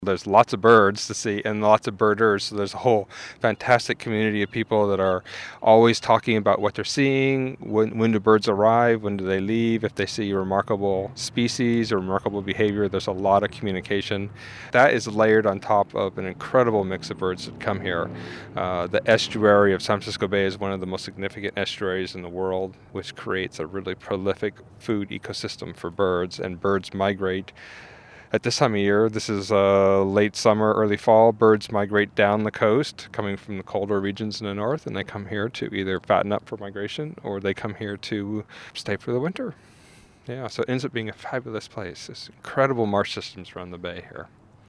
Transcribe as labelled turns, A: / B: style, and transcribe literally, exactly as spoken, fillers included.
A: There's lots of birds to see and lots of birders, so there's a whole fantastic community of people that are always talking about what they're seeing, when, when do birds arrive, when do they leave, if they see remarkable species or remarkable behavior. There's a lot of communication. That is layered on top of an incredible mix of birds that come here. Uh, the estuary of San Francisco Bay is one of the most significant estuaries in the world, which creates a really prolific food ecosystem for birds, and birds migrate. At this time of year, this is uh, late summer, early fall, birds migrate down the coast, coming from the colder regions in the north, and they come here to either fatten up for migration or they come here to stay for the winter. Yeah, so it ends up being a fabulous place. There's incredible marsh systems around the bay here.